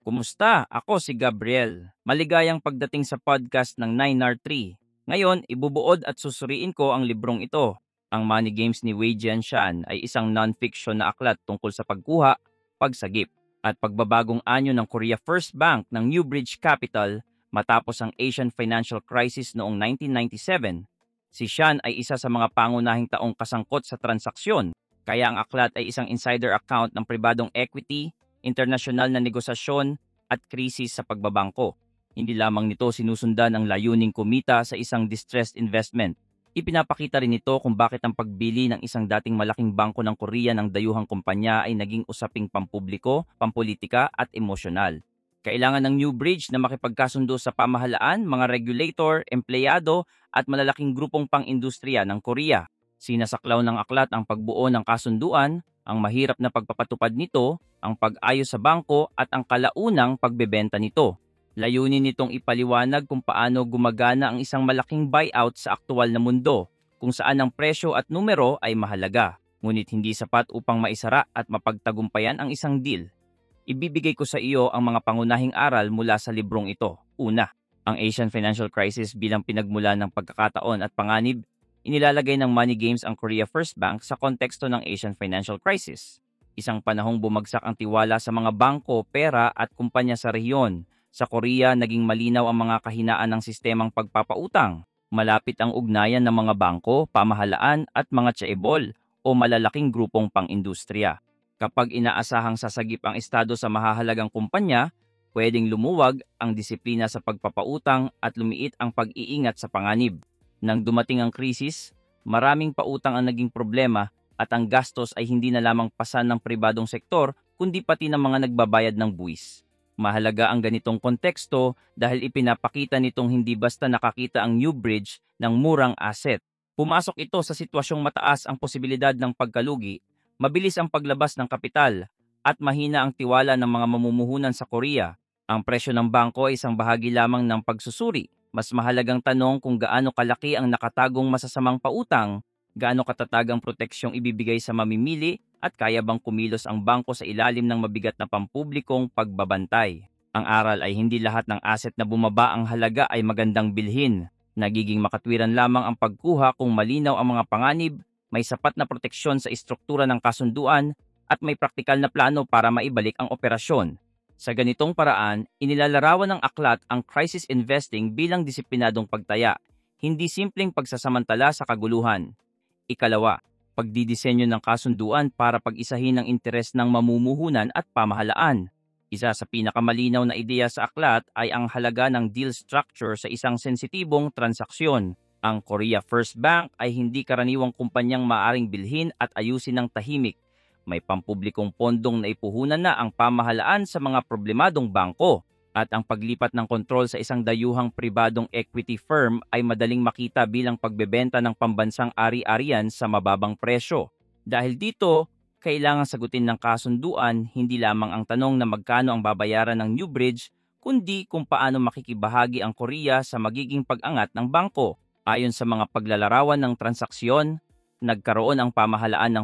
Kumusta? Ako si Gabriel. Maligayang pagdating sa podcast ng 9R3. Ngayon, ibubuod at susuriin ko ang librong ito. Ang Money Games ni Wei Jianshan ay isang non-fiction na aklat tungkol sa pagkuha, pagsagip, at pagbabagong anyo ng Korea First Bank ng Newbridge Capital matapos ang Asian Financial Crisis noong 1997. Si Shan ay isa sa mga pangunahing taong kasangkot sa transaksyon, kaya ang aklat ay isang insider account ng pribadong equity, internasyonal na negosasyon at krisis sa pagbabangko. Hindi lamang nito sinusundan ang layuning kumita sa isang distressed investment. Ipinapakita rin nito kung bakit ang pagbili ng isang dating malaking bangko ng Korea ng dayuhang kumpanya ay naging usaping pampubliko, pampolitika at emosyonal. Kailangan ng New Bridge na makipagkasundo sa pamahalaan, mga regulator, empleyado at malalaking grupong pang-industriya ng Korea. Sinasaklaw ng aklat ang pagbuo ng kasunduan, ang mahirap na pagpapatupad nito, ang pag-ayos sa bangko at ang kalaunang pagbebenta nito. Layunin nitong ipaliwanag kung paano gumagana ang isang malaking buyout sa aktual na mundo, kung saan ang presyo at numero ay mahalaga, ngunit hindi sapat upang maisara at mapagtagumpayan ang isang deal. Ibibigay ko sa iyo ang mga pangunahing aral mula sa librong ito. Una, ang Asian Financial Crisis bilang pinagmula ng pagkakataon at panganib. Inilalagay ng Money Games ang Korea First Bank sa konteksto ng Asian Financial Crisis. Isang panahong bumagsak ang tiwala sa mga bangko, pera at kumpanya sa rehiyon. Sa Korea, naging malinaw ang mga kahinaan ng sistemang pagpapautang. Malapit ang ugnayan ng mga bangko, pamahalaan at mga chaebol o malalaking grupong pang-industriya. Kapag inaasahang sasagip ang estado sa mahahalagang kumpanya, pwedeng lumuwag ang disiplina sa pagpapautang at lumiit ang pag-iingat sa panganib. Nang dumating ang krisis, maraming pautang ang naging problema at ang gastos ay hindi na lamang pasan ng pribadong sektor kundi pati ng mga nagbabayad ng buwis. Mahalaga ang ganitong konteksto dahil ipinapakita nitong hindi basta nakakita ang New Bridge ng murang asset. Pumasok ito sa sitwasyong mataas ang posibilidad ng pagkalugi, mabilis ang paglabas ng kapital, at mahina ang tiwala ng mga mamumuhunan sa Korea. Ang presyo ng bangko ay isang bahagi lamang ng pagsusuri. Mas mahalagang tanong kung gaano kalaki ang nakatagong masasamang pautang, gaano katatag ang proteksyong ibibigay sa mamimili, at kaya bang kumilos ang bangko sa ilalim ng mabigat na pampublikong pagbabantay. Ang aral ay hindi lahat ng asset na bumaba ang halaga ay magandang bilhin. Nagiging makatwiran lamang ang pagkuha kung malinaw ang mga panganib, may sapat na proteksyon sa istruktura ng kasunduan, at may praktikal na plano para maibalik ang operasyon. Sa ganitong paraan, inilalarawan ng aklat ang crisis investing bilang disiplinadong pagtaya, hindi simpleng pagsasamantala sa kaguluhan. Ikalawa, pagdidisenyo ng kasunduan para pag-isahin ang interes ng mamumuhunan at pamahalaan. Isa sa pinakamalinaw na ideya sa aklat ay ang halaga ng deal structure sa isang sensitibong transaksyon. Ang Korea First Bank ay hindi karaniwang kumpanyang maaring bilhin at ayusin ng tahimik. May pampublikong pondong naipuhunan na ang pamahalaan sa mga problemadong bangko at ang paglipat ng kontrol sa isang dayuhang pribadong equity firm ay madaling makita bilang pagbebenta ng pambansang ari-arian sa mababang presyo. Dahil dito, kailangan sagutin ng kasunduan hindi lamang ang tanong na magkano ang babayaran ng New Bridge, kundi kung paano makikibahagi ang Korea sa magiging pag-angat ng bangko. Ayon sa mga paglalarawan ng transaksyon, nagkaroon ang pamahalaan ng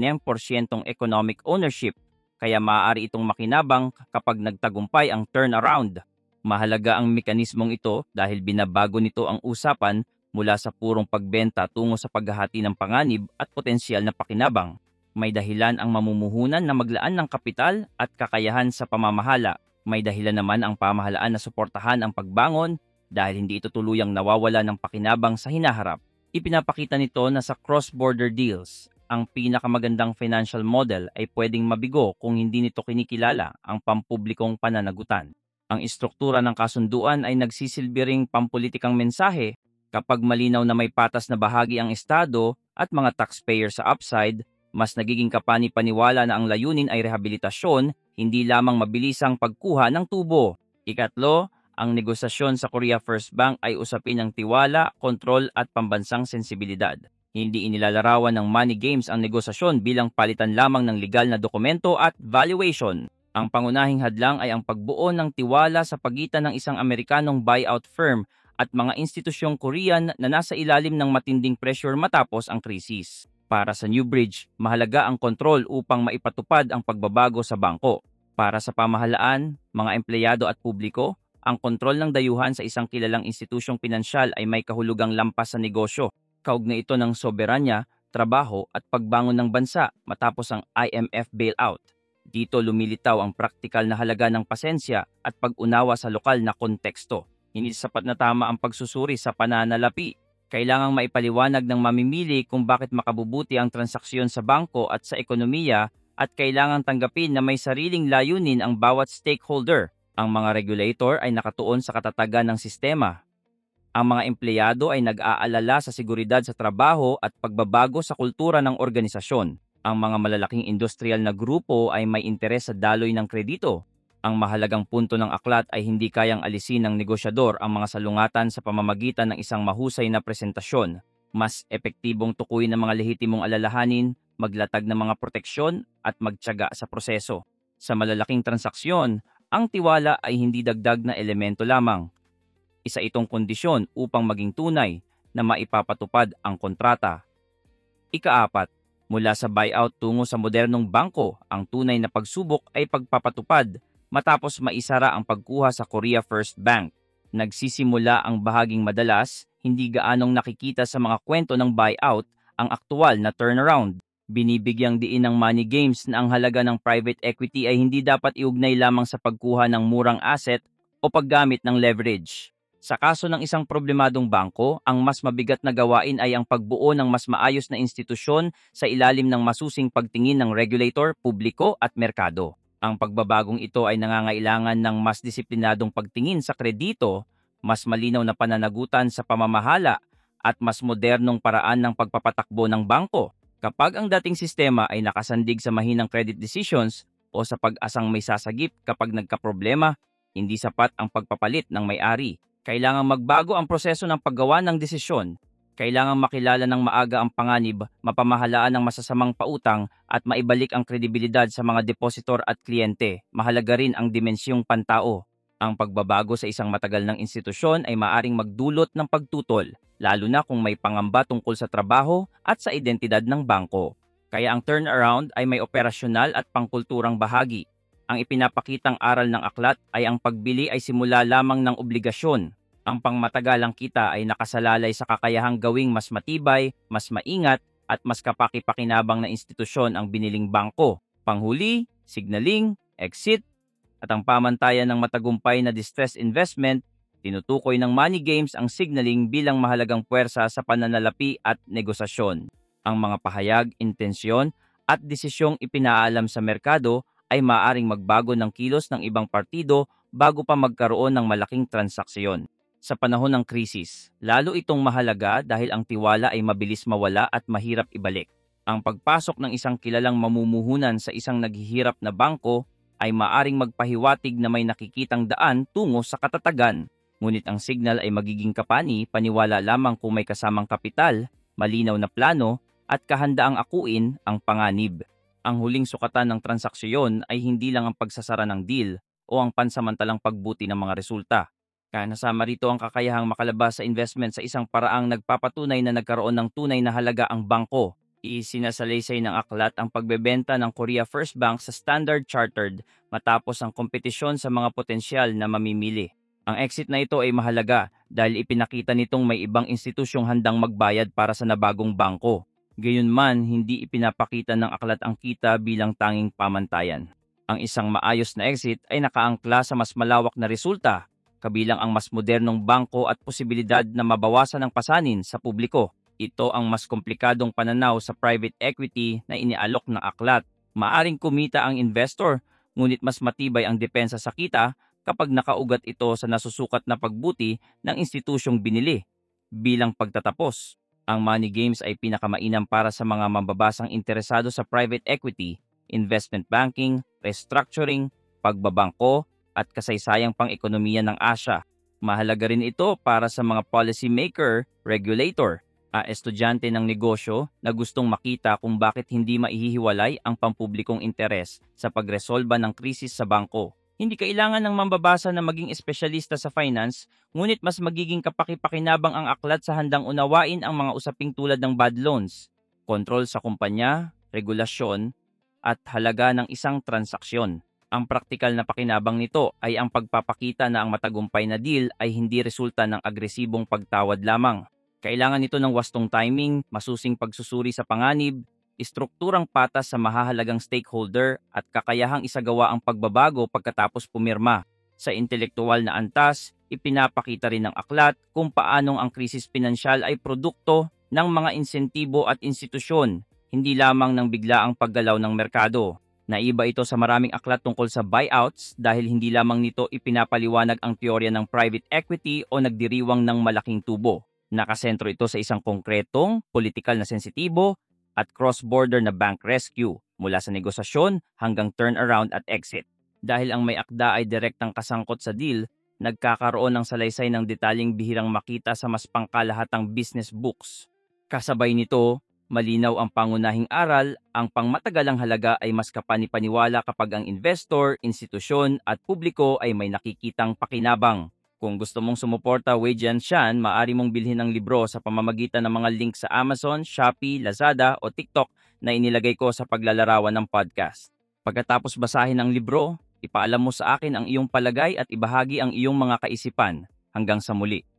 49% economic ownership, kaya maaari itong makinabang kapag nagtagumpay ang turnaround. Mahalaga ang mekanismong ito dahil binabago nito ang usapan mula sa purong pagbenta tungo sa paghahati ng panganib at potensyal na pakinabang. May dahilan ang mamumuhunan na maglaan ng kapital at kakayahan sa pamamahala. May dahilan naman ang pamahalaan na suportahan ang pagbangon dahil hindi ito tuluyang nawawala ng pakinabang sa hinaharap. Ipinapakita nito na sa cross-border deals, ang pinakamagandang financial model ay pwedeng mabigo kung hindi nito kinikilala ang pampublikong pananagutan. Ang istruktura ng kasunduan ay nagsisilbi ring pampulitikang mensahe kapag malinaw na may patas na bahagi ang estado at mga taxpayer sa upside, mas nagiging kapani-paniwala na ang layunin ay rehabilitasyon, hindi lamang mabilisang pagkuha ng tubo. Ikatlo, ang negosasyon sa Korea First Bank ay usapin ng tiwala, kontrol at pambansang sensibilidad. Hindi inilalarawan ng Money Games ang negosasyon bilang palitan lamang ng legal na dokumento at valuation. Ang pangunahing hadlang ay ang pagbuo ng tiwala sa pagitan ng isang Amerikanong buyout firm at mga institusyong Korean na nasa ilalim ng matinding pressure matapos ang krisis. Para sa New Bridge, mahalaga ang kontrol upang maipatupad ang pagbabago sa bangko. Para sa pamahalaan, mga empleyado at publiko, ang kontrol ng dayuhan sa isang kilalang institusyong pinansyal ay may kahulugang lampas sa negosyo. Kaugnay ito ng soberanya, trabaho at pagbangon ng bansa matapos ang IMF bailout. Dito lumilitaw ang praktikal na halaga ng pasensya at pag-unawa sa lokal na konteksto. Hindi sapat na tama ang pagsusuri sa pananalapi. Kailangang maipaliwanag ng mamimili kung bakit makabubuti ang transaksyon sa bangko at sa ekonomiya at kailangang tanggapin na may sariling layunin ang bawat stakeholder. Ang mga regulator ay nakatuon sa katatagan ng sistema. Ang mga empleyado ay nag-aalala sa seguridad sa trabaho at pagbabago sa kultura ng organisasyon. Ang mga malalaking industrial na grupo ay may interes sa daloy ng kredito. Ang mahalagang punto ng aklat ay hindi kayang alisin ng negosyador ang mga salungatan sa pamamagitan ng isang mahusay na presentasyon. Mas epektibong tukuyin ang mga lehitimong alalahanin, maglatag ng mga proteksyon at magtiyaga sa proseso. Sa malalaking transaksyon, ang tiwala ay hindi dagdag na elemento lamang. Isa itong kondisyon upang maging tunay na maipapatupad ang kontrata. Ikaapat, mula sa buyout tungo sa modernong bangko, ang tunay na pagsubok ay pagpapatupad matapos maisara ang pagkuha sa Korea First Bank. Nagsisimula ang bahaging madalas, hindi gaanong nakikita sa mga kwento ng buyout, ang aktual na turnaround. Binibigyang diin ng Money Games na ang halaga ng private equity ay hindi dapat iugnay lamang sa pagkuha ng murang asset o paggamit ng leverage. Sa kaso ng isang problemadong bangko, ang mas mabigat na gawain ay ang pagbuo ng mas maayos na institusyon sa ilalim ng masusing pagtingin ng regulator, publiko at merkado. Ang pagbabagong ito ay nangangailangan ng mas disiplinadong pagtingin sa kredito, mas malinaw na pananagutan sa pamamahala, at mas modernong paraan ng pagpapatakbo ng bangko. Kapag ang dating sistema ay nakasandig sa mahinang credit decisions o sa pag-asang may sasagip kapag nagkaproblema, hindi sapat ang pagpapalit ng may-ari. Kailangang magbago ang proseso ng paggawa ng desisyon. Kailangang makilala ng maaga ang panganib, mapamahalaan ng masasamang pautang at maibalik ang kredibilidad sa mga depositor at kliyente. Mahalaga rin ang dimensyong pantao. Ang pagbabago sa isang matagal ng institusyon ay maaring magdulot ng pagtutol, lalo na kung may pangamba tungkol sa trabaho at sa identidad ng bangko. Kaya ang turnaround ay may operasyonal at pangkulturang bahagi. Ang ipinapakitang aral ng aklat ay ang pagbili ay simula lamang ng obligasyon. Ang pangmatagalang kita ay nakasalalay sa kakayahang gawing mas matibay, mas maingat, at mas kapaki-pakinabang na institusyon ang biniling bangko. Panghuli, signaling, exit, at ang pamantayan ng matagumpay na distress investment, tinutukoy ng Money Games ang signaling bilang mahalagang puwersa sa pananalapi at negosasyon. Ang mga pahayag, intensyon, at desisyong ipinaalam sa merkado ay maaaring magbago ng kilos ng ibang partido bago pa magkaroon ng malaking transaksyon. Sa panahon ng krisis, lalo itong mahalaga dahil ang tiwala ay mabilis mawala at mahirap ibalik. Ang pagpasok ng isang kilalang mamumuhunan sa isang naghihirap na bangko ay maaring magpahiwatig na may nakikitang daan tungo sa katatagan. Ngunit ang signal ay magiging kapani, paniwala lamang kung may kasamang kapital, malinaw na plano, at kahandaang akuin ang panganib. Ang huling sukatan ng transaksyon ay hindi lang ang pagsasara ng deal o ang pansamantalang pagbuti ng mga resulta. Kaya nasama rito ang kakayahang makalabas sa investment sa isang paraang nagpapatunay na nagkaroon ng tunay na halaga ang bangko. Isinasalaysay ng aklat ang pagbebenta ng Korea First Bank sa Standard Chartered matapos ang kompetisyon sa mga potensyal na mamimili. Ang exit na ito ay mahalaga dahil ipinakita nitong may ibang institusyong handang magbayad para sa nabagong bangko. Gayunman, hindi ipinapakita ng aklat ang kita bilang tanging pamantayan. Ang isang maayos na exit ay nakaangkla sa mas malawak na resulta, kabilang ang mas modernong bangko at posibilidad na mabawasan ang pasanin sa publiko. Ito ang mas komplikadong pananaw sa private equity na inialok ng aklat. Maaring kumita ang investor, ngunit mas matibay ang depensa sa kita kapag nakaugat ito sa nasusukat na pagbuti ng institusyong binili. Bilang pagtatapos, ang Money Games ay pinakamainam para sa mga mambabasang interesado sa private equity, investment banking, restructuring, pagbabangko, at kasaysayang pang-ekonomiya ng Asya. Mahalaga rin ito para sa mga policymaker, regulator, estudyante ng negosyo na gustong makita kung bakit hindi maihihiwalay ang pampublikong interes sa pagresolba ng krisis sa bangko. Hindi kailangan ng mambabasa na maging espesyalista sa finance, ngunit mas magiging kapaki-pakinabang ang aklat sa handang unawain ang mga usaping tulad ng bad loans, kontrol sa kumpanya, regulasyon, at halaga ng isang transaksyon. Ang praktikal na pakinabang nito ay ang pagpapakita na ang matagumpay na deal ay hindi resulta ng agresibong pagtawad lamang. Kailangan nito ng wastong timing, masusing pagsusuri sa panganib, istrukturang patas sa mahahalagang stakeholder at kakayahang isagawa ang pagbabago pagkatapos pumirma. Sa intelektual na antas, ipinapakita rin ng aklat kung paanong ang krisis pinansyal ay produkto ng mga insentibo at institusyon, hindi lamang ng biglaang paggalaw ng merkado. Naiba ito sa maraming aklat tungkol sa buyouts dahil hindi lamang nito ipinapaliwanag ang teorya ng private equity o nagdiriwang ng malaking tubo. Nakasentro ito sa isang konkretong, politikal na sensitibo at cross-border na bank rescue mula sa negosasyon hanggang turnaround at exit. Dahil ang may akda ay direktang kasangkot sa deal, nagkakaroon ng salaysay ng detalyeng bihirang makita sa mas pangkalahatang business books. Kasabay nito, malinaw ang pangunahing aral, ang pangmatagalang halaga ay mas kapanipaniwala kapag ang investor, institusyon at publiko ay may nakikitang pakinabang. Kung gusto mong sumuporta Wei Jianshan, maaari mong bilhin ang libro sa pamamagitan ng mga link sa Amazon, Shopee, Lazada o TikTok na inilagay ko sa paglalarawan ng podcast. Pagkatapos basahin ang libro, ipaalam mo sa akin ang iyong palagay at ibahagi ang iyong mga kaisipan. Hanggang sa muli.